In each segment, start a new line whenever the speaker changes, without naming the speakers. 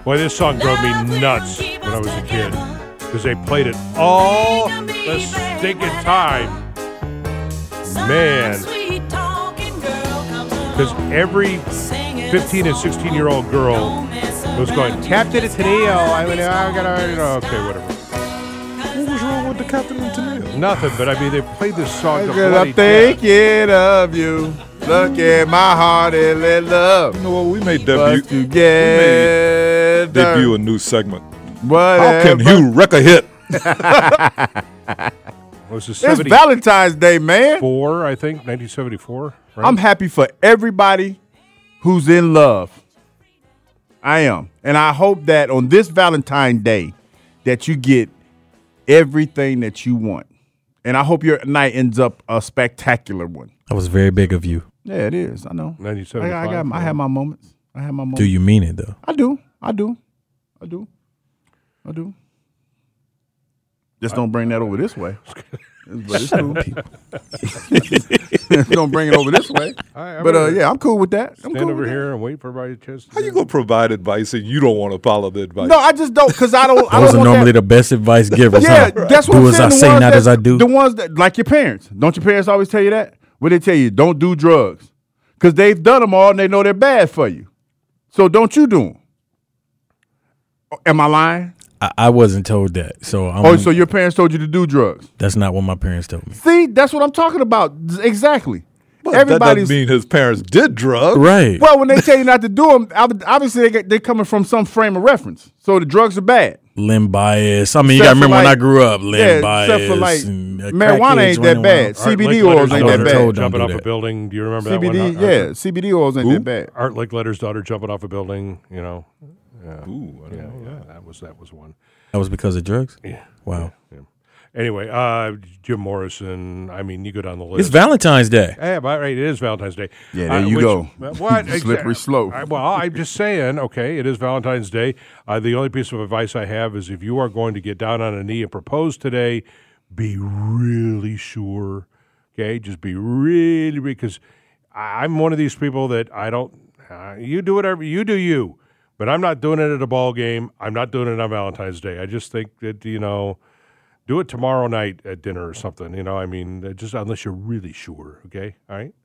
Boy, this song drove me nuts when I was a kid because they played it all the stinking time. Man. Because every 15 and 16-year-old girl was going, Captain and Tennille. I gotta, okay, whatever.
What was wrong with the Captain and Tennille?
Nothing, but I mean, they played this song.
I'm thinking of you. Look at my heart and let love.
You know what? We made
debut
a new segment.
Whatever.
How can Hugh wreck a hit?
It's Valentine's Day, man.
I think, 1974. Right?
I'm happy for everybody who's in love. I am. And I hope that on this Valentine's Day that you get everything that you want. And I hope your night ends up a spectacular one.
That was very big of you.
Yeah, it is. I know.
1975.
I have my moments.
Do you mean it, though?
I do. Just don't bring that over this way. But it's cool. Don't bring it over this way. Yeah, I'm cool with that.
Stand over here and wait for everybody to
How you gonna provide advice and you don't want to follow the advice?
No, I just don't because I don't.
Those are normally the best advice givers.
Yeah, that's what
do
I'm saying.
as I say, not as I do.
The ones that, like your parents. Don't your parents always tell you that? What they tell you? Don't do drugs because they've done them all and they know they're bad for you. So don't you do them? Am I lying?
I wasn't told that. So
so your parents told you to do drugs?
That's not what my parents told me.
See, that's what I'm talking about. Exactly.
But that doesn't mean his parents did drugs.
Right.
Well, when they tell you not to do them, obviously they're coming from some frame of reference. So the drugs are bad.
Limb bias. I mean, you got to remember when I grew up, limb bias.
Except for marijuana ain't that bad. CBD oils ain't that bad.
Jumping off a building. Do you remember that one?
CBD oils ain't that bad.
Art Linkletter's daughter jumping off a building, you know.
Yeah. Ooh, I don't know that.
That was one.
That was because of drugs?
Yeah.
Wow.
Yeah. Anyway, Jim Morrison, I mean, you go down the list.
It's Valentine's Day.
Yeah, right. It is Valentine's Day.
Yeah, there you go.
What?
Slippery slope.
Well, I'm just saying, okay, it is Valentine's Day. The only piece of advice I have is if you are going to get down on a knee and propose today, be really sure, okay? Just be really, because I'm one of these people that I don't, you do whatever, you do you. But I'm not doing it at a ball game. I'm not doing it on Valentine's Day. I just think that, do it tomorrow night at dinner or something. I mean, just unless you're really sure, okay? All right?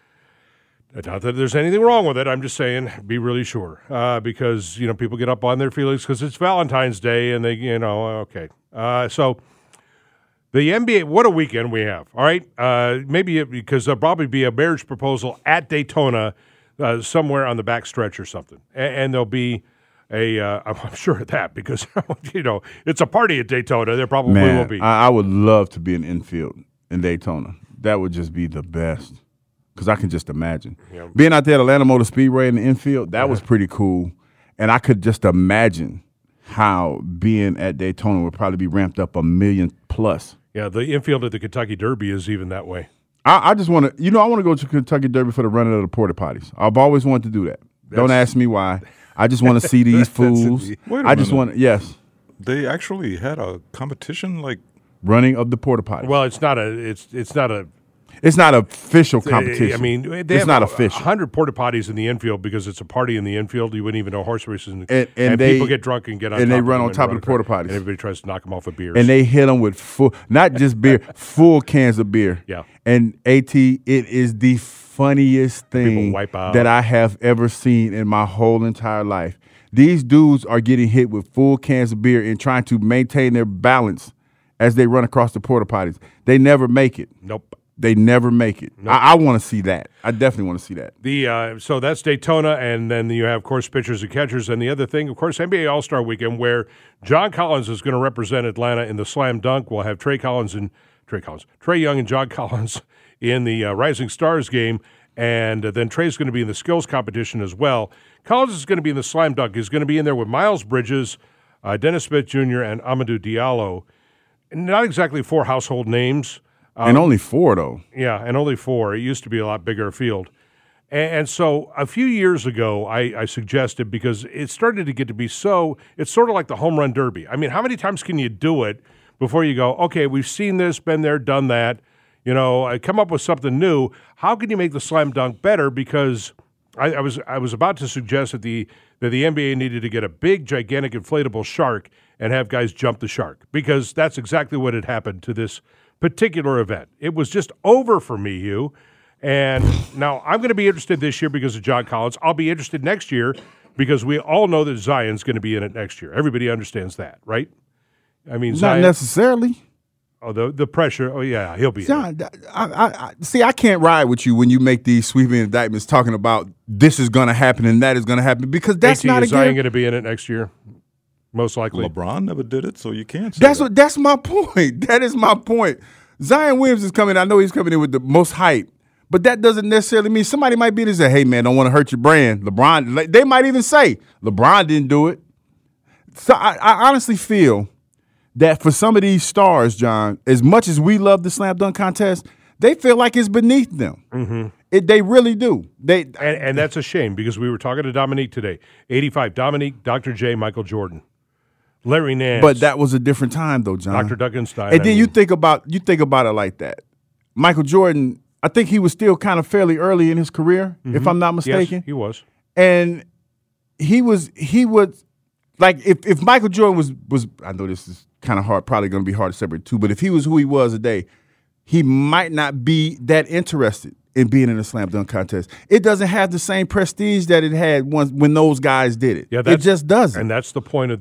Not that there's anything wrong with it. I'm just saying be really sure because, people get up on their feelings because it's Valentine's Day and they, okay. So the NBA, what a weekend we have, all right? Maybe because there'll probably be a marriage proposal at Daytona somewhere on the back stretch or something. And there'll be I'm sure of that because, it's a party at Daytona. There probably will be.
I would love to be an infield in Daytona. That would just be the best because I can just imagine. Yeah. Being out there at Atlanta Motor Speedway in the infield, that was pretty cool. And I could just imagine how being at Daytona would probably be ramped up 1 million plus.
Yeah, the infield at the Kentucky Derby is even that way.
I just want to, I want to go to Kentucky Derby for the running of the porta potties. I've always wanted to do that. Don't ask me why. I just want to see these fools.
Wait a minute.
Just want to, yes.
They actually had a competition like
running of the porta potties.
Well, it's not a
official competition.
I mean,
it's not official.
100 porta potties in the infield because it's a party in the infield. You wouldn't even know horse races, and people get drunk and get on.
And
top
they
of
run
them
on top of the porta potties.
And everybody tries to knock them off with beers.
And they hit them with full, not just beer, full cans of beer.
Yeah.
And it is the funniest thing that I have ever seen in my whole entire life. These dudes are getting hit with full cans of beer and trying to maintain their balance as they run across the porta potties. They never make it.
Nope.
They never make it. Nope. I want to see that. I definitely want to see that.
So that's Daytona, and then you have, of course, pitchers and catchers. And the other thing, of course, NBA All-Star Weekend, where John Collins is going to represent Atlanta in the slam dunk. We'll have Trae Young and John Collins in the Rising Stars game. And then Trae's going to be in the skills competition as well. Collins is going to be in the slam dunk. He's going to be in there with Miles Bridges, Dennis Smith Jr., and Amadou Diallo. Not exactly 4 household names.
And only 4, though.
Yeah, and only 4. It used to be a lot bigger field. And so a few years ago, I suggested, because it started to get to be so, it's sort of like the home run derby. I mean, how many times can you do it before you go, okay, we've seen this, been there, done that. I come up with something new. How can you make the slam dunk better? Because I was about to suggest that the that the NBA needed to get a big, gigantic, inflatable shark and have guys jump the shark, because that's exactly what had happened to this particular event. It was just over for me, Hugh. And now I'm going to be interested this year because of John Collins. I'll be interested next year because we all know that Zion's going to be in it next year. Everybody understands that, right? I mean, Zion,
not necessarily.
Oh, the pressure. Oh, yeah, he'll be.
John, I can't ride with you when you make these sweeping indictments talking about this is going to happen and that is going to happen, because that's not
is Zion going to be in it next year? Most likely.
LeBron never did it, so you can't say
that's my point. That is my point. Zion Williams is coming. I know he's coming in with the most hype, but that doesn't necessarily mean somebody might be there and say, hey, man, don't want to hurt your brand. LeBron, they might even say LeBron didn't do it. So I honestly feel that for some of these stars, John, as much as we love the slam dunk contest, they feel like it's beneath them. Mm-hmm. They really do. And
that's a shame, because we were talking to Dominique today. 85, Dominique, Dr. J, Michael Jordan, Larry Nance.
But that was a different time, though, John.
Dr. Duncanstein.
And then you think about it like that. Michael Jordan, I think he was still kind of fairly early in his career, if I'm not mistaken.
Yes, he was.
And he was like, if Michael Jordan was I know this is kind of hard, probably going to be hard to separate too, but if he was who he was today, he might not be that interested in being in a slam dunk contest. It doesn't have the same prestige that it had when those guys did it. Yeah, it just doesn't.
And that's the point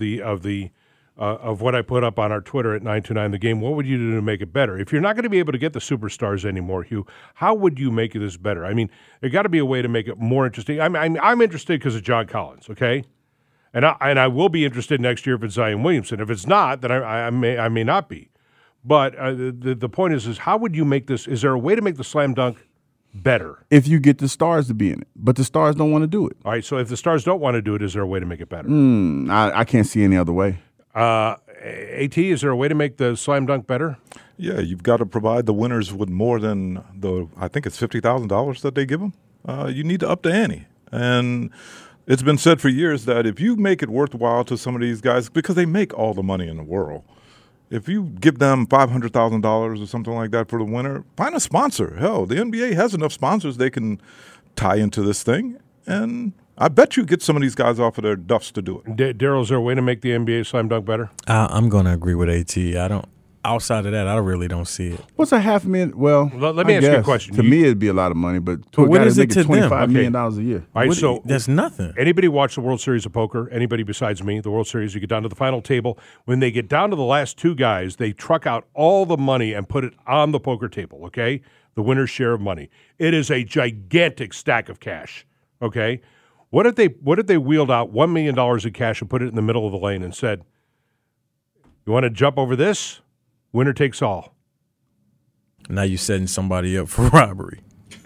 of what I put up on our Twitter at 929 The Game. What would you do to make it better? If you're not going to be able to get the superstars anymore, Hugh, how would you make this better? I mean, there got to be a way to make it more interesting. I'm interested because of John Collins, okay? And I will be interested next year if it's Zion Williamson. If it's not, then I may not be. But the point is how would you make this? Is there a way to make the slam dunk better?
If you get the stars to be in it, but the stars don't want to do it.
All right, so if the stars don't want to do it, is there a way to make it better?
I can't see any other way.
AT, is there a way to make the slam dunk better?
Yeah, you've got to provide the winners with more than I think it's $50,000 that they give them. You need to up the ante. And it's been said for years that if you make it worthwhile to some of these guys, because they make all the money in the world, if you give them $500,000 or something like that for the winner, find a sponsor. Hell, the NBA has enough sponsors they can tie into this thing, and I bet you get some of these guys off of their duffs to do it.
Daryl, is there a way to make the NBA slam dunk better?
I'm going to agree with AT. Outside of that, I really don't see it.
What's $500,000? Well,
let me ask you a question.
To me, it'd be a lot of money, but to a guy that's making $25 million a year.
All right, so
that's nothing.
Anybody watch the World Series of Poker? Anybody besides me? The World Series, you get down to the final table. When they get down to the last two guys, they truck out all the money and put it on the poker table, okay? The winner's share of money. It is a gigantic stack of cash, okay? What if they wheeled out $1 million in cash and put it in the middle of the lane and said, you want to jump over this? Winner takes all.
Now you're setting somebody up for robbery.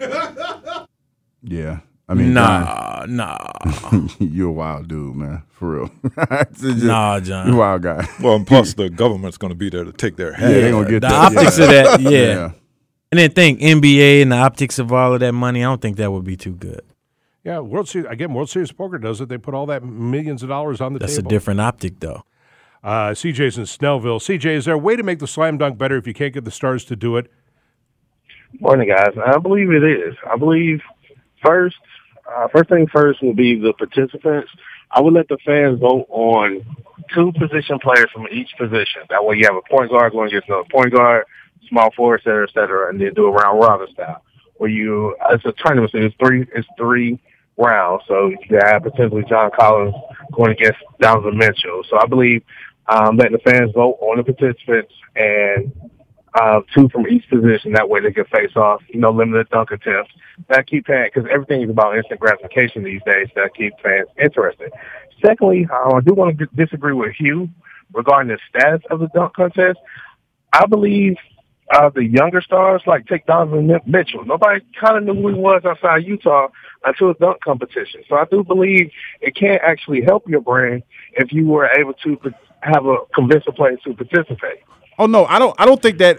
Yeah. I mean,
nah.
You're a wild dude, man. For real.
Nah, John.
You're a wild guy.
Well, and plus the government's going to be there to take their head.
Yeah, they're going to get
the optics of that, yeah. And then think NBA and the optics of all of that money, I don't think that would be too good.
Yeah, World Series of Poker does it. They put all that millions of dollars on the table.
That's a different optic, though.
CJ's in Snellville. CJ, is there a way to make the slam dunk better if you can't get the stars to do it?
Morning, guys. I believe it is. I believe first thing first will be the participants. I would let the fans vote on 2 position players from each position. That way you have a point guard going against another point guard, small forward, et cetera, and then do a round robin style. Where it's a tournament, so it's three rounds. So you have potentially John Collins going against Donovan Mitchell. So I believe letting the fans vote on the participants and 2 from each position. That way they can face off, limited dunk attempts. That keep fans, because everything is about instant gratification these days. That keep fans interested. Secondly, I do want to disagree with Hugh regarding the status of the dunk contest. I believe the younger stars, like take Donovan Mitchell, nobody kind of knew who he was outside Utah until the dunk competition. So I do believe it can actually help your brand if you were able to convince a player to participate.
Oh no, I don't think that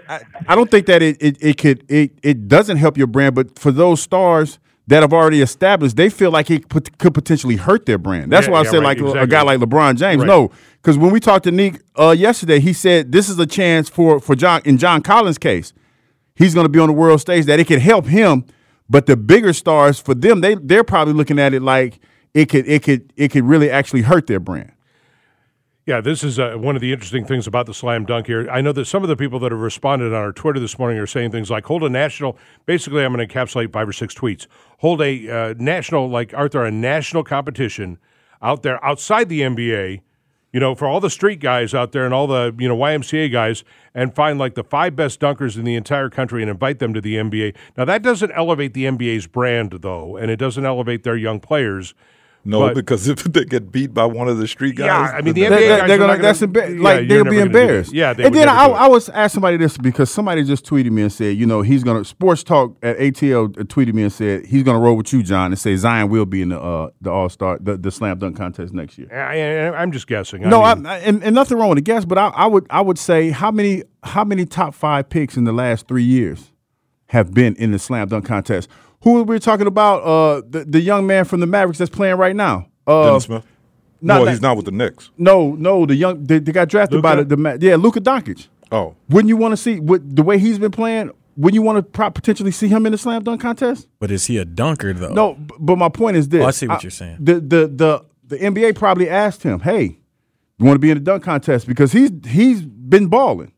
it doesn't help your brand, but for those stars that have already established, they feel like it could potentially hurt their brand. That's why I said exactly. A guy like LeBron James. Right. No, because when we talked to Nick yesterday, he said this is a chance for John. In John Collins' case, he's going to be on the world stage, that it could help him. But the bigger stars, for them, they're probably looking at it like it could really actually hurt their brand.
Yeah, this is one of the interesting things about the slam dunk here. I know that some of the people that have responded on our Twitter this morning are saying things like, hold a national, basically I'm going to encapsulate 5 or 6 tweets, hold a national, like Arthur, a national competition out there outside the NBA, for all the street guys out there and all the, YMCA guys, and find like the 5 best dunkers in the entire country and invite them to the NBA. Now, that doesn't elevate the NBA's brand, though, and it doesn't elevate their young players.
No, because if they get beat by one of the street guys,
yeah, I mean the NBA guys
they're gonna they'll be embarrassed.
Yeah, they
and then I was asked somebody this because somebody just tweeted me and said, he's gonna Sports Talk at ATL tweeted me and said he's gonna roll with you, John, and say Zion will be in the All-Star the slam dunk contest next year.
I'm just guessing.
And nothing wrong with the guess, but I would say how many top 5 picks in the last 3 years have been in the slam dunk contest? Who we're talking about? The young man from the Mavericks that's playing right now.
Dennis Smith. He's not with the Knicks.
No, they got drafted by Luka Doncic.
Oh,
wouldn't you want to see the way he's been playing? Wouldn't you want to potentially see him in the slam dunk contest?
But is he a dunker though?
No, but my point is this.
I see what you're saying.
The NBA probably asked him, "Hey, you want to be in the dunk contest?" Because he's been balling.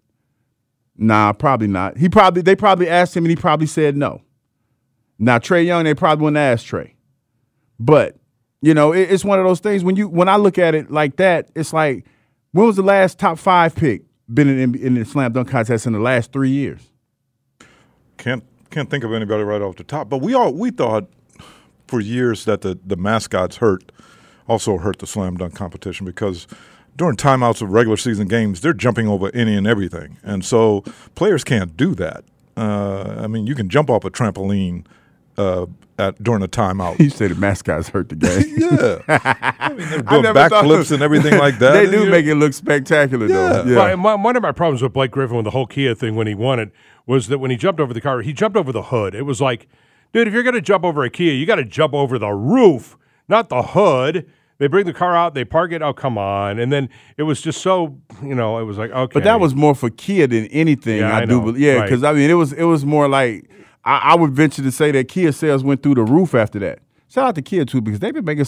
Nah, probably not. They probably asked him, and he probably said no. Now, Trae Young, they probably wouldn't ask Trae. But, it's one of those things when I look at it like that, it's like, when was the last top 5 pick been in the slam dunk contest in the last 3 years?
Can't think of anybody right off the top. But we thought for years that the mascots also hurt the slam dunk competition because during timeouts of regular season games, they're jumping over any and everything. And so players can't do that. You can jump off a trampoline during a timeout.
You say the mascots hurt the game.
Yeah. They're doing backflips and everything like that.
They do make it look spectacular, though.
Yeah. Well, one of my problems with Blake Griffin with the whole Kia thing when he won it was that when he jumped over the car, he jumped over the hood. It was like, dude, if you're going to jump over a Kia, you got to jump over the roof, not the hood. They bring the car out, they park it. Oh, come on! And then it was just so, it was like, okay.
But that was more for Kia than anything.
Yeah,
I do believe. Yeah, because it was more like I would venture to say that Kia sales went through the roof after that. Shout out to Kia too because they've been making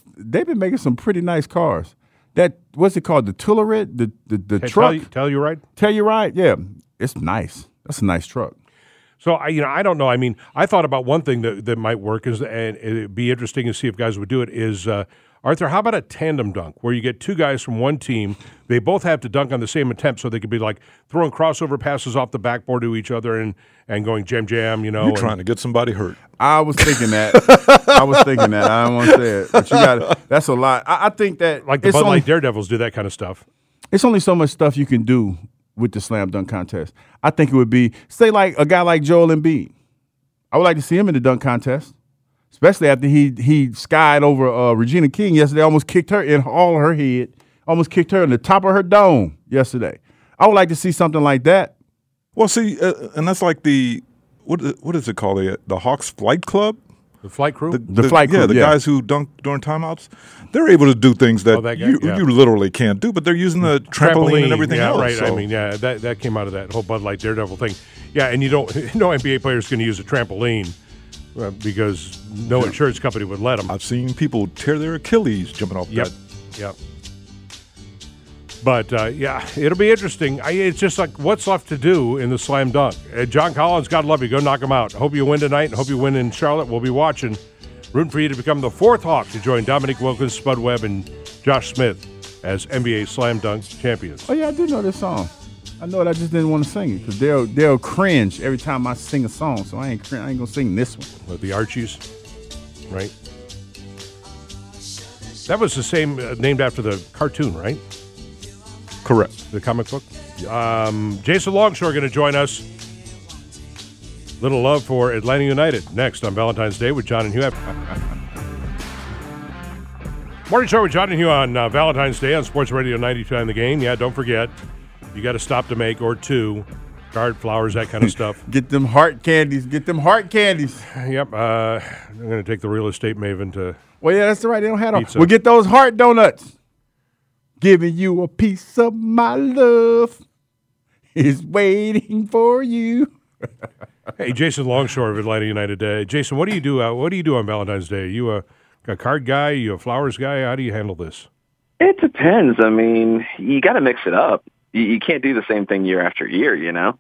some pretty nice cars. That what's it called? The Telluride, the truck.
Telluride.
Yeah, it's nice. That's a nice truck.
So I don't know. I mean, I thought about one thing that might work and it'd be interesting to see if guys would do it is. Arthur, how about a tandem dunk where you get 2 guys from one team? They both have to dunk on the same attempt so they could be like throwing crossover passes off the backboard to each other and going jam,
You're trying to get somebody hurt.
I was thinking that. I don't want to say it. But that's a lot. I think that.
Like the Bud Light Daredevils do that kind of stuff.
It's only so much stuff you can do with the slam dunk contest. I think it would be, say like a guy like Joel Embiid. I would like to see him in the dunk contest. Especially after he skied over Regina King yesterday, almost kicked her in all her head, almost kicked her in the top of her dome yesterday. I would like to see something like that.
Well, see, and that's like what is it called? The Hawks Flight Club?
The flight crew?
The flight crew,
the guys who dunk during timeouts. They're able to do things that you literally can't do, but they're using the trampoline and everything else.
Right.
So.
I mean, that came out of that whole Bud Light Daredevil thing. Yeah, and no NBA player's going to use a trampoline. Because no insurance company would let them.
I've seen people tear their Achilles jumping off that.
Yep. But, it'll be interesting. It's just like what's left to do in the slam dunk. John Collins, God love you. Go knock him out. Hope you win tonight and hope you win in Charlotte. We'll be watching. Rooting for you to become the 4th Hawk to join Dominique Wilkins, Spud Webb, and Josh Smith as NBA slam dunk champions.
Oh, yeah, I do know this song. I know it. I just didn't want to sing it because they'll cringe every time I sing a song. So I ain't gonna sing this one.
With the Archies, right? That was the same named after the cartoon, right?
Correct.
The comic book. Jason Longshore going to join us. Little love for Atlanta United next on Valentine's Day with John and Hugh. Morning show with John and Hugh on Valentine's Day on Sports Radio 92.9 The Game. Yeah, don't forget. You got a stop to make or 2. Card, flowers, that kind of stuff.
Get them heart candies. Yep.
I'm going to take the real estate maven to.
Well, yeah, that's right. They don't have them.
Pizza.
We'll get those heart donuts. Giving you a piece of my love is waiting for you.
Hey, Jason Longshore of Atlanta United. Jason, what do you do? What do you do on Valentine's Day? Are you a a card guy? You a flowers guy? How do you handle this?
It depends. I mean, you got to mix it up. You can't do the same thing year after year, you know?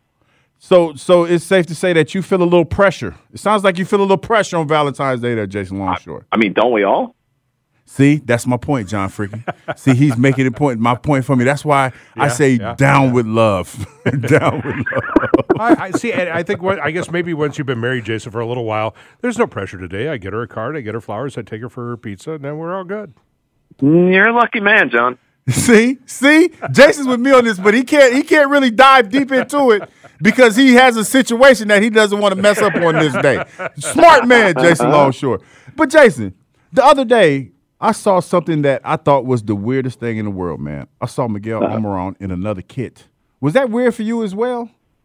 So it's safe to say that you feel a little pressure. It sounds like you feel a little pressure on Valentine's Day there, Jason Longshore.
I mean, don't we all?
See, that's my point, John Freaking. See, he's making a point. My point for me. That's why I say down with love. Down with love.
I see. And I think. I guess maybe once you've been married, Jason, for a little while, there's no pressure today. I get her a card. I get her flowers. I take her for her pizza, and then we're all good.
You're a lucky man, John.
See, Jason's with me on this, but he can't really dive deep into it because he has a situation that he doesn't want to mess up on this day. Smart man, Jason Longshore. But Jason, the other day, I saw something that I thought was the weirdest thing in the world, man. I saw Miguel Almiron in another kit. Was that weird for you as well?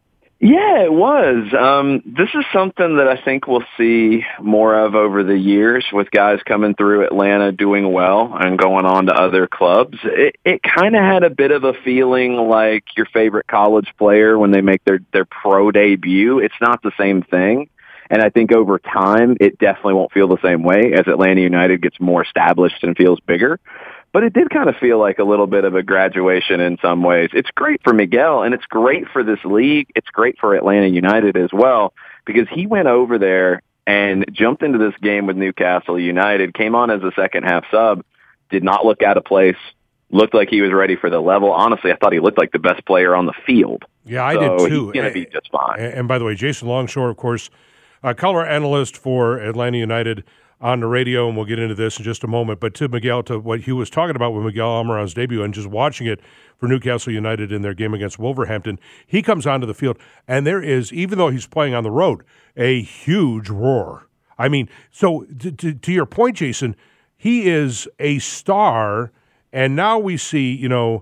Yeah, it was. This is something that I think we'll see more of over the years with guys coming through Atlanta doing well and going on to other clubs. It kind of had a bit of a feeling like your favorite college player when they make their pro debut. It's not the same thing. And I think over time, it definitely won't feel the same way as Atlanta United gets more established and feels bigger. But it did kind of feel like a little bit of a graduation in some ways. It's great for Miguel, and it's great for this league. It's great for Atlanta United as well, because he went over there and jumped into this game with Newcastle United, came on as a second-half sub, did not look out of place, looked like he was ready for the level. Honestly, I thought he looked like the best player on the field.
Yeah, I did too.
He's going to be just fine.
And by the way, Jason Longshore, of course, color analyst for Atlanta United on the radio, and we'll get into this in just a moment. But to Miguel, to what he was talking about with Miguel Almiron's debut and just watching it for Newcastle United in their game against Wolverhampton, he comes onto the field, and there is, even though he's playing on the road, a huge roar. I mean, so to your point, Jason, he is a star, and now we see,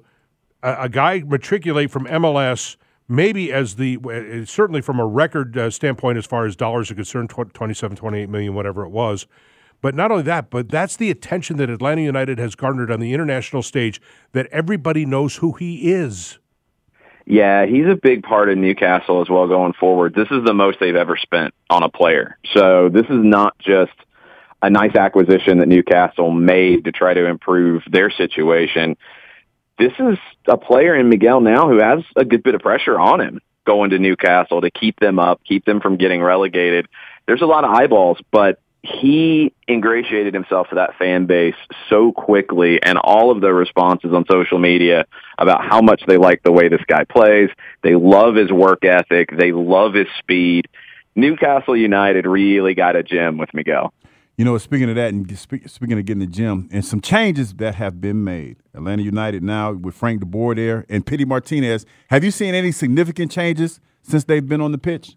a guy matriculate from MLS, maybe as certainly from a record standpoint as far as dollars are concerned, 27, 28 million, whatever it was. But not only that, but that's the attention that Atlanta United has garnered on the international stage, that everybody knows who he is.
Yeah, he's a big part of Newcastle as well going forward. This is the most they've ever spent on a player. So this is not just a nice acquisition that Newcastle made to try to improve their situation. This is a player in Miguel now who has a good bit of pressure on him going to Newcastle to keep them up, keep them from getting relegated. There's a lot of eyeballs, but he ingratiated himself to that fan base so quickly, and all of the responses on social media about how much they like the way this guy plays. They love his work ethic. They love his speed. Newcastle United really got a gem with Miguel.
Speaking of that, and speaking of getting the gym, and some changes that have been made. Atlanta United now with Frank de Boer there and Pity Martinez. Have you seen any significant changes since they've been on the pitch?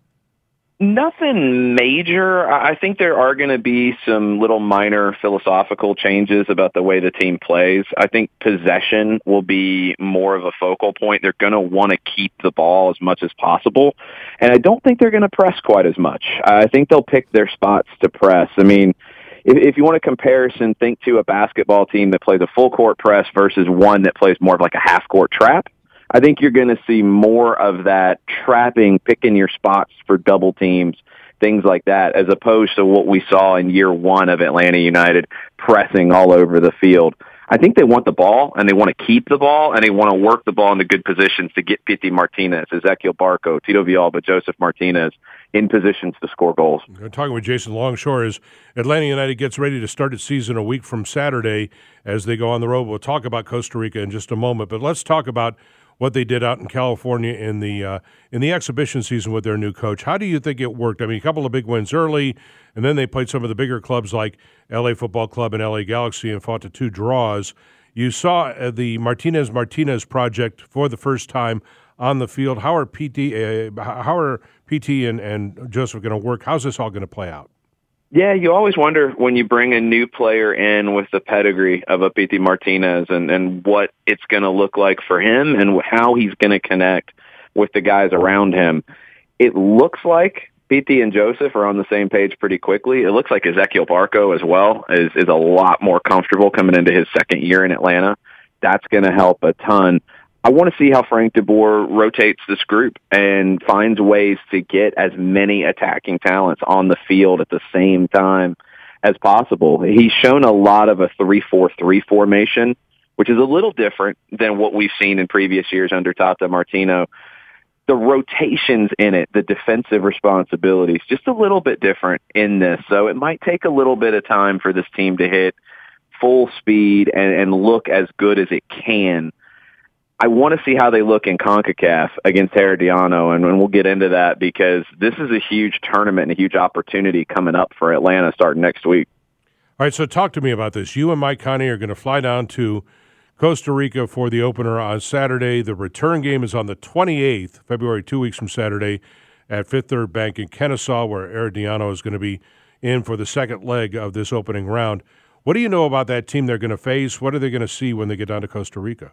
Nothing major. I think there are going to be some little minor philosophical changes about the way the team plays. I think possession will be more of a focal point. They're going to want to keep the ball as much as possible, and I don't think they're going to press quite as much. I think they'll pick their spots to press. I mean, if you want a comparison, think to a basketball team that plays a full court press versus one that plays more of like a half court trap. I think you're going to see more of that trapping, picking your spots for double teams, things like that, as opposed to what we saw in year one of Atlanta United, pressing all over the field. I think they want the ball, and they want to keep the ball, and they want to work the ball into good positions to get Pity Martinez, Ezequiel Barco, Tito Villalba, Joseph Martinez in positions to score goals.
We're talking with Jason Longshore as Atlanta United gets ready to start its season a week from Saturday as they go on the road. We'll talk about Costa Rica in just a moment, but let's talk about what they did out in California in the exhibition season with their new coach. How do you think it worked? I mean, a couple of big wins early, and then they played some of the bigger clubs like LA Football Club and LA Galaxy and fought to 2 draws. You saw the Martinez project for the first time on the field. How are PT and Joseph going to work? How's this all going to play out?
Yeah, you always wonder when you bring a new player in with the pedigree of a Pity Martinez and what it's going to look like for him and how he's going to connect with the guys around him. It looks like Pity and Joseph are on the same page pretty quickly. It looks like Ezequiel Barco as well is a lot more comfortable coming into his second year in Atlanta. That's going to help a ton. I want to see how Frank de Boer rotates this group and finds ways to get as many attacking talents on the field at the same time as possible. He's shown a lot of a 3-4-3 formation, which is a little different than what we've seen in previous years under Tata Martino. The rotations in it, the defensive responsibilities, just a little bit different in this. So it might take a little bit of time for this team to hit full speed and look as good as it can. I want to see how they look in CONCACAF against Herediano, and we'll get into that because this is a huge tournament and a huge opportunity coming up for Atlanta starting next week.
All right, so talk to me about this. You and Mike Connie are going to fly down to Costa Rica for the opener on Saturday. The return game is on the 28th, February, 2 weeks from Saturday, at Fifth Third Bank in Kennesaw, where Herediano is going to be in for the second leg of this opening round. What do you know about that team they're going to face? What are they going to see when they get down to Costa Rica?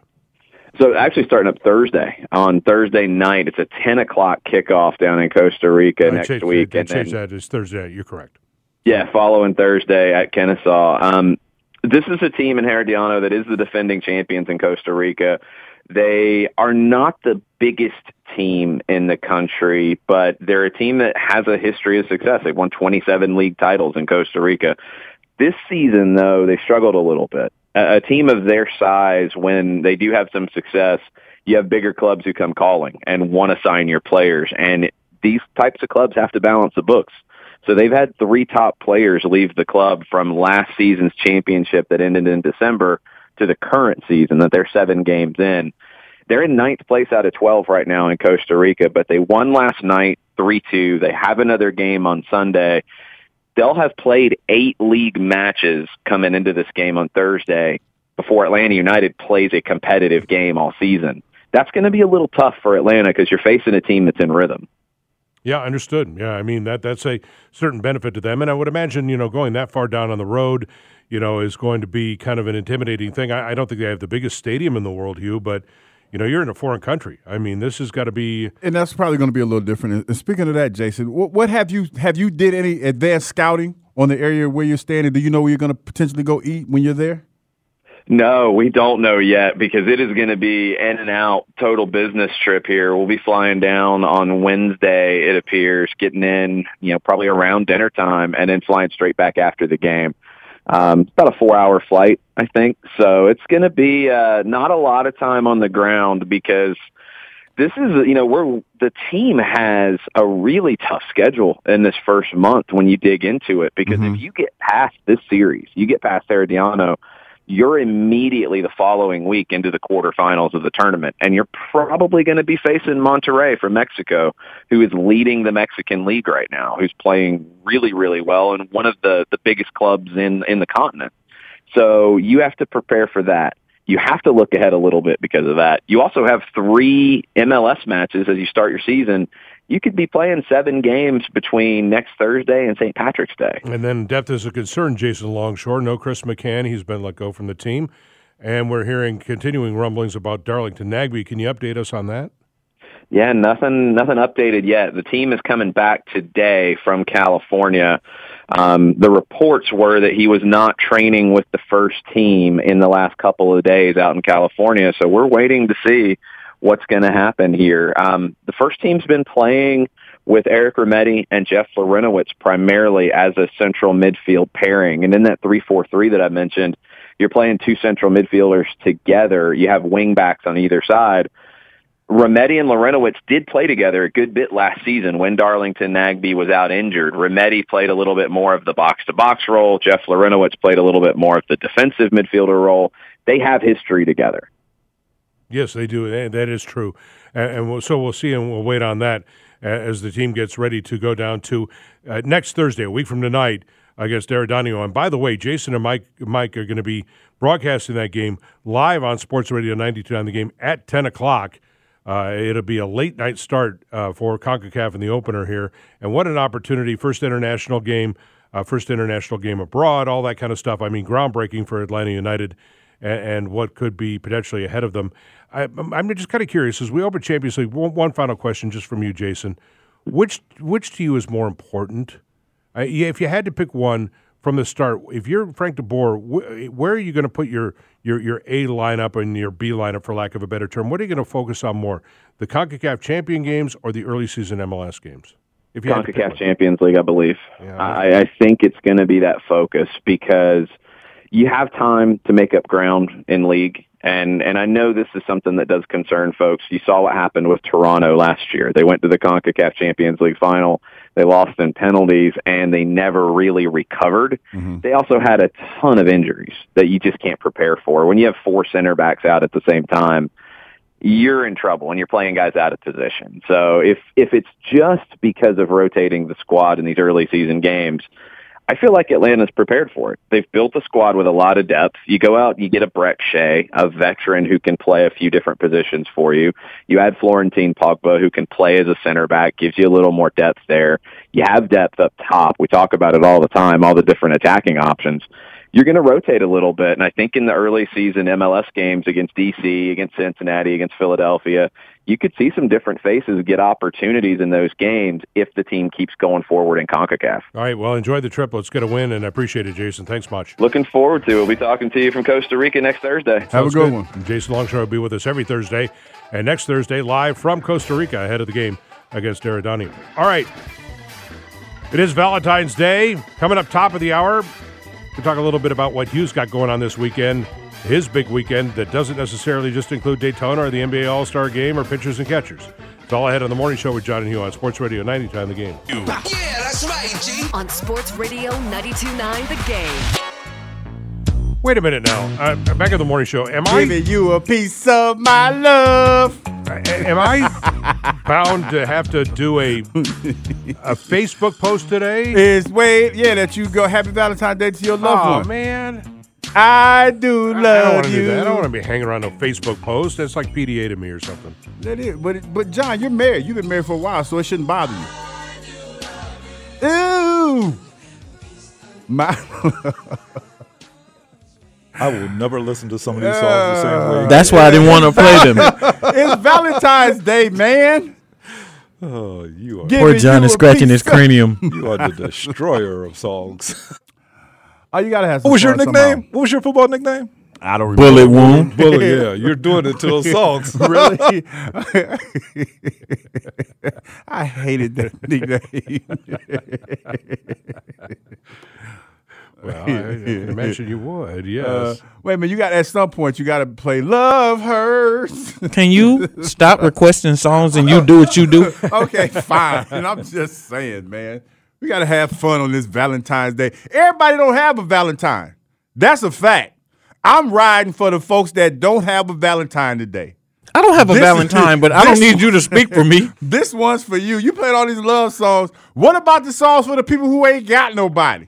So actually starting up Thursday. On Thursday night, it's a 10 o'clock kickoff down in Costa Rica next week.
They changed that. It's Thursday night. You're correct.
Yeah, following Thursday at Kennesaw. This is a team in Herediano that is the defending champions in Costa Rica. They are not the biggest team in the country, but they're a team that has a history of success. They've won 27 league titles in Costa Rica. This season, though, they struggled a little bit. A team of their size, when they do have some success, you have bigger clubs who come calling and want to sign your players. And these types of clubs have to balance the books. So they've had 3 top players leave the club from last season's championship that ended in December to the current season that they're 7 games in. They're in 9th place out of 12 right now in Costa Rica, but they won last night 3-2. They have another game on Sunday. They'll have played 8 league matches coming into this game on Thursday before Atlanta United plays a competitive game all season. That's going to be a little tough for Atlanta because you're facing a team that's in rhythm.
Yeah, understood. Yeah, I mean, that's a certain benefit to them. And I would imagine, going that far down on the road, is going to be kind of an intimidating thing. I don't think they have the biggest stadium in the world, Hugh, but, you're in a foreign country. I mean, this has got to be –
And that's probably going to be a little different. And speaking of that, Jason, what have you did any advanced scouting on the area where you're staying? Do you know where you're going to potentially go eat when you're there?
No, we don't know yet because it is going to be in and out total business trip here. We'll be flying down on Wednesday, it appears, getting in, probably around dinner time and then flying straight back after the game. It's about a 4-hour flight, I think. So it's going to be not a lot of time on the ground because this is, where the team has a really tough schedule in this first month when you dig into it because if you get past this series, you get past Herediano, you're immediately the following week into the quarterfinals of the tournament. And you're probably going to be facing Monterrey from Mexico, who is leading the Mexican League right now, who's playing really, really well and one of the biggest clubs in the continent. So you have to prepare for that. You have to look ahead a little bit because of that. You also have 3 MLS matches as you start your season. You could be playing 7 games between next Thursday and St. Patrick's Day.
And then depth is a concern, Jason Longshore. No Chris McCann. He's been let go from the team. And we're hearing continuing rumblings about Darlington Nagbe. Can you update us on that?
Yeah, nothing updated yet. The team is coming back today from California. The reports were that he was not training with the first team in the last couple of days out in California. So we're waiting to see what's going to happen here. The first team's been playing with Eric Remedi and Jeff Larentowicz primarily as a central midfield pairing. And in that 3-4-3 that I mentioned, you're playing 2 central midfielders together. You have wing backs on either side. Remedi and Larentowicz did play together a good bit last season when Darlington Nagbe was out injured. Remedi played a little bit more of the box-to-box role. Jeff Larentowicz played a little bit more of the defensive midfielder role. They have history together.
Yes, they do. That is true. So we'll see and we'll wait on that as the team gets ready to go down to next Thursday, a week from tonight, against Herediano. And by the way, Jason and Mike are going to be broadcasting that game live on Sports Radio 92 on the game at 10 o'clock. It'll be a late-night start for CONCACAF in the opener here. And what an opportunity, first international game abroad, all that kind of stuff. I mean, groundbreaking for Atlanta United and what could be potentially ahead of them. I'm just kind of curious, as we open Champions League, one final question just from you, Jason. Which to you is more important? If you had to pick one from the start, if you're Frank DeBoer, where are you going to put your A lineup and your B lineup, for lack of a better term? What are you going to focus on more, the CONCACAF champion games or the early season MLS games? If you had to pick
CONCACAF
one.
Champions League, I believe.
Yeah.
I think it's going to be that focus because you have time to make up ground in league. And I know this is something that does concern folks. You saw what happened with Toronto last year. They went to the CONCACAF Champions League final. They lost in penalties, and they never really recovered. Mm-hmm. They also had a ton of injuries that you just can't prepare for. When you have 4 center backs out at the same time, you're in trouble, and you're playing guys out of position. So if it's just because of rotating the squad in these early season games, I feel like Atlanta's prepared for it. They've built a squad with a lot of depth. You go out and you get a Brek Shea, a veteran who can play a few different positions for you. You add Florentine Pogba, who can play as a center back, gives you a little more depth there. You have depth up top. We talk about it all the time, all the different attacking options. You're going to rotate a little bit, and I think in the early season MLS games against D.C., against Cincinnati, against Philadelphia, you could see some different faces get opportunities in those games if the team keeps going forward in CONCACAF.
All right, well, enjoy the trip. Let's get a win, and I appreciate it, Jason. Thanks much.
Looking forward to it. We'll be talking to you from Costa Rica next Thursday.
Have a good one.
Jason Longshore will be with us every Thursday, and next Thursday live from Costa Rica ahead of the game against Eridani. All right, it is Valentine's Day. Coming up top of the hour, we'll talk a little bit about what Hugh's got going on this weekend. His big weekend that doesn't necessarily just include Daytona or the NBA All-Star Game or pitchers and catchers. It's all ahead on the morning show with John and Hugh on Sports Radio 92.9 The Game.
Yeah, that's right, G.
On Sports Radio 92.9 The Game.
Wait a minute now. Back at the morning show.
Giving you a piece of my love.
Am I bound to have to do a Facebook post today?
That you go Happy Valentine's Day to your loved one.
Oh, man.
I do love
I don't want to
you.
do that. I don't want to be hanging around no Facebook post. That's like PDA to me or something.
That is, but John, you're married. You've been married for a while, so it shouldn't bother you. Ew.
I will never listen to some of these songs the same way.
That's why I didn't want to play them.
It's Valentine's Day, man.
Oh, you are.
Poor John is scratching his cranium.
You are the destroyer of songs.
Oh, you gotta have some
What was your
fun
nickname?
somehow.
What was your football nickname?
I don't remember.
Bullet wound.
Bullet, yeah. You're doing it to those songs.
Really? I hated that nickname.
Well, I can imagine you would, yes.
Wait a minute, you got at some point you got to play "Love Hurts."
Can you stop requesting songs and you do what you do?
Okay, fine. And I'm just saying, man, we got to have fun on this Valentine's Day. Everybody don't have a Valentine. That's a fact. I'm riding for the folks that don't have a Valentine today.
I don't have a Valentine, but I don't need you to speak for me.
This one's for you. You played all these love songs. What about the songs for the people who ain't got nobody?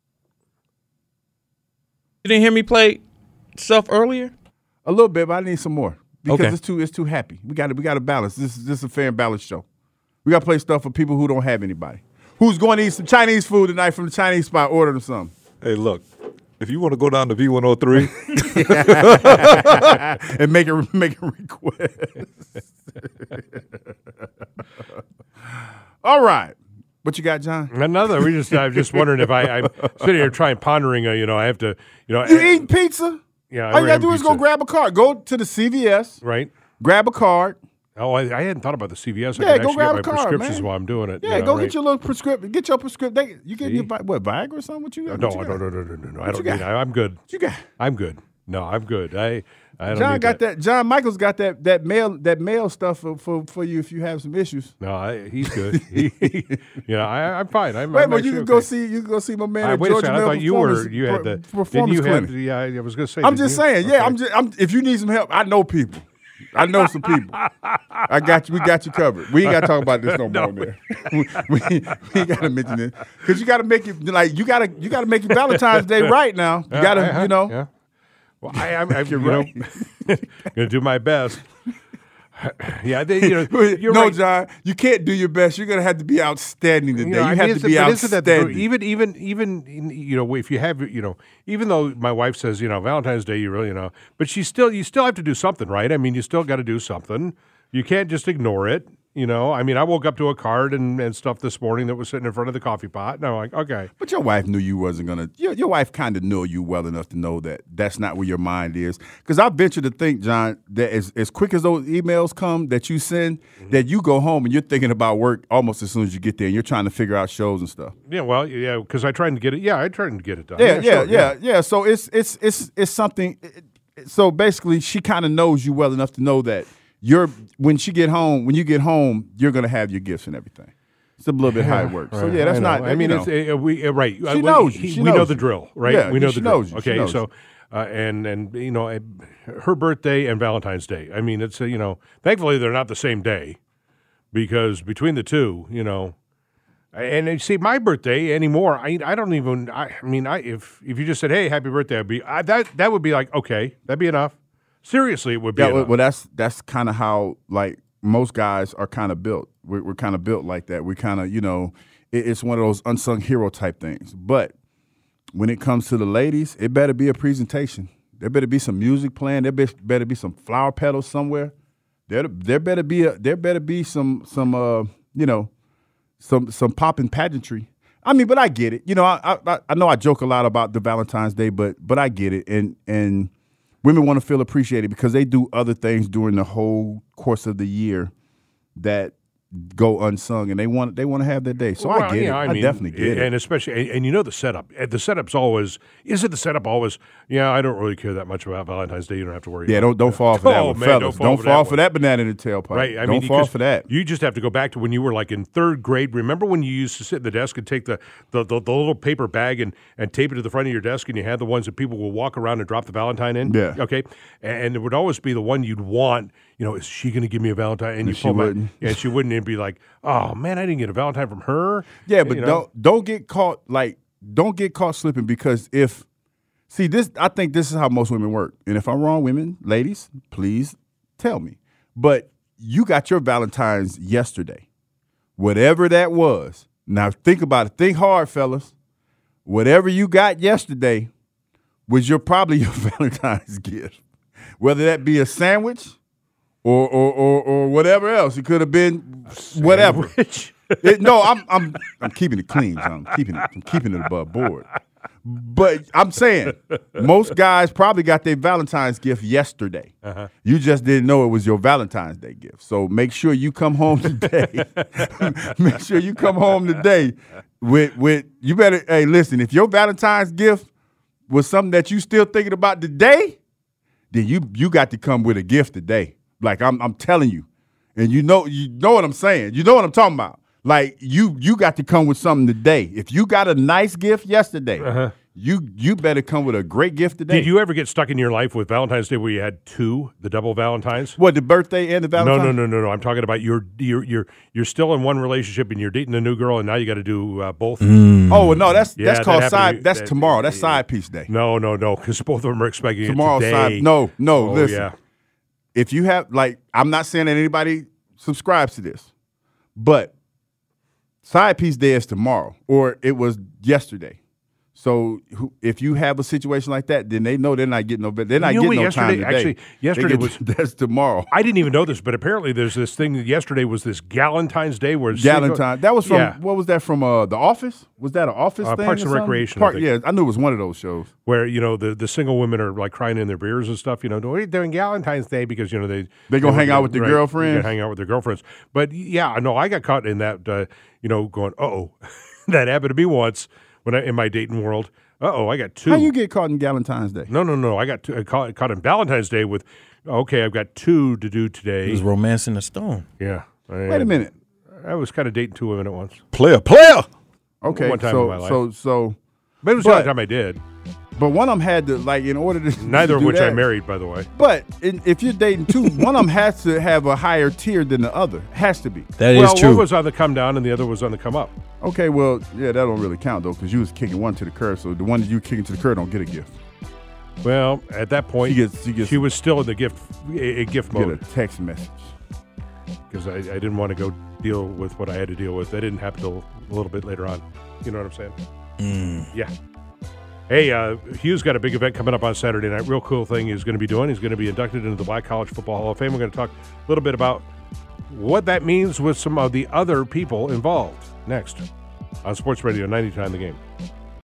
You didn't hear me play stuff earlier?
A little bit, but I need some more because
Okay.
it's too happy. We got to balance. This is a fair and balanced show. We got to play stuff for people who don't have anybody. Who's going to eat some Chinese food tonight from the Chinese spot? Order them something.
Hey, look. If you want to go down to V103
and make a request. All right. What you got, John?
Another. I'm just wondering if I'm sitting here pondering. I have to.
You eating pizza?
Yeah.
All you got to do is go grab a card. Go to the CVS.
Right.
Grab a card.
Oh, I hadn't thought about the CVS.
Yeah,
I can
go
actually
grab
get
a
my
card,
prescriptions
man.
while I'm doing it.
Yeah, go get your little prescription. Get your prescription. You get
See?
your Viagra or something? What you got?
No.
What you got?
I don't need. I'm good.
What you got?
I'm good. No, I'm good. I don't
John
need
got that. John Michael's got that mail stuff for you if you have some issues.
No, he's good. I'm fine. I'm
Wait,
I'm
but you
actually
can
okay.
go see my man
Wait
at
a
Georgia
second. I
Mill
thought you had the.
Performance
Didn't you have?
Clinic.
Yeah, I was going to say.
I'm
didn't
just
you?
saying. Yeah,
Okay.
I'm if you need some help, I know people. I know some people. I got you. We got you covered. We ain't got to talk about this no more, man. we ain't got to mention it because you got to make it like you got to make your Valentine's Day right now. You got to,
Yeah. Well, I'm
You're right.
going to do my best. Yeah, you're
no,
right.
John, you can't do your best. You're gonna have to be outstanding today. You
I mean,
have to be
isn't that the
outstanding.
truth? Even if you have even though my wife says Valentine's Day you really but you still have to do something, right? I mean, you still got to do something. You can't just ignore it. You know, I mean, I woke up to a card and stuff this morning that was sitting in front of the coffee pot, and I'm like, okay.
But your wife knew you wasn't going to – your wife kind of knew you well enough to know that that's not where your mind is. Because I venture to think, John, that as quick as those emails come that you send, that you go home and you're thinking about work almost as soon as you get there, and you're trying to figure out shows and stuff.
Yeah, well, yeah, because I tried to get it. Yeah, I tried to get it done.
Yeah. So it's something. So basically, she kind of knows you well enough to know that when you get home, you're gonna have your gifts and everything. It's a little bit how it works. So yeah, that's not.
I mean, it's right.
She knows you.
We know the drill, right?
Yeah,
we know the drill.
knows you.
Okay, so and you know, her birthday and Valentine's Day. I mean, it's you know, thankfully they're not the same day, because between the two, you know. And you see, my birthday anymore, I don't even. I mean, if you just said, "Hey, happy birthday," that would be like, okay, that'd be enough. Seriously, it would be enough.
Well, that's kind of how like most guys are kind of built. We're kind of built like that. We kind of, you know, it's one of those unsung hero type things. But when it comes to the ladies, it better be a presentation. There better be some music playing. There better be some flower petals somewhere. There better be some you know. Some popping pageantry. I mean, but I get it. You know, I know I joke a lot about the Valentine's Day, but I get it. And women want to feel appreciated because they do other things during the whole course of the year that go unsung, and they want to have their day. So I get it. I mean, definitely get it.
And especially, and you know the setup. The setup's always, is it the setup always, yeah, I don't really care that much about Valentine's Day. You don't have to worry about it.
Don't fall for that one, fellas. Don't fall for that banana in the tailpipe.
Right. I
mean, don't fall for that.
You just have to go back to when you were like in third grade. Remember when you used to sit at the desk and take the little paper bag and tape it to the front of your desk, and you had the ones that people would walk around and drop the Valentine in?
Yeah.
Okay. And it would always be the one you'd want. You know, is she going to give me a Valentine? And
she wouldn't.
Yeah, she wouldn't. And be like, oh man, I didn't get a Valentine from her.
Yeah, but don't get caught slipping, because I think this is how most women work. And if I'm wrong, women, ladies, please tell me. But you got your Valentine's yesterday, whatever that was. Now think about it. Think hard, fellas. Whatever you got yesterday was probably your Valentine's gift, whether that be a sandwich. Or whatever else. It could have been whatever. I'm keeping it clean, John. I'm keeping it above board. But I'm saying most guys probably got their Valentine's gift yesterday. Uh-huh. You just didn't know it was your Valentine's Day gift. So make sure you come home today. Make sure you come home today with you better. Hey, listen. If your Valentine's gift was something that you still thinking about today, then you got to come with a gift today. Like I'm telling you, and you know what I'm saying. You know what I'm talking about. Like you got to come with something today. If you got a nice gift yesterday, you better come with a great gift today.
Did you ever get stuck in your life with Valentine's Day where you had the double Valentines?
What, the birthday and the Valentine?
No. I'm talking about you're still in one relationship and you're dating a new girl, and now you got to do both.
Oh well, no, that's called side. That's tomorrow. That's side piece day.
No, because both of them are expecting
tomorrow.
It today.
Side. No.
Oh,
listen.
Yeah.
If you have, like, I'm not saying that anybody subscribes to this, but side piece day is tomorrow, or it was yesterday. So if you have a situation like that, then they know they're not getting no time today.
Actually, yesterday
that's tomorrow.
I didn't even know this, but apparently there's this thing. Yesterday was this Galentine's Day where
that was from what was that from? The Office? Was that an Office thing?
Parks and Recreation.
Yeah, I knew it was one of those shows
where the single women are like crying in their beers and stuff. You know, they're doing Galentine's Day because
they gonna hang out with their girlfriends.
Hang out with their girlfriends. But yeah, no, I got caught in that. Going, that happened to me once. When in my dating world, I got two.
How you get caught in Valentine's Day?
No. I got caught in Valentine's Day with, I've got two to do today.
It was romancing a stone.
Yeah.
Wait a minute.
I was kind of dating two women at once.
Player.
Okay. One time in my life.
So.
But it was the only time I did.
But one of them had to, like, in order to
neither of which
that,
I married, by the way.
But if you're dating two, one of them has to have a higher tier than the other. Has to be.
That is true.
One was on the come down and the other was on the come up.
Okay, well, yeah, that don't really count, though, because you was kicking one to the curb, so the one that you kicking to the curb don't get a gift.
Well, at that point, she was still in the gift mode.
Get a text message.
Because I didn't want to go deal with what I had to deal with. That didn't happen till a little bit later on. You know what I'm saying? Yeah. Hey, Hugh's got a big event coming up on Saturday night. Real cool thing he's going to be doing. He's going to be inducted into the Black College Football Hall of Fame. We're going to talk a little bit about what that means with some of the other people involved. Next on Sports Radio 99 The Game.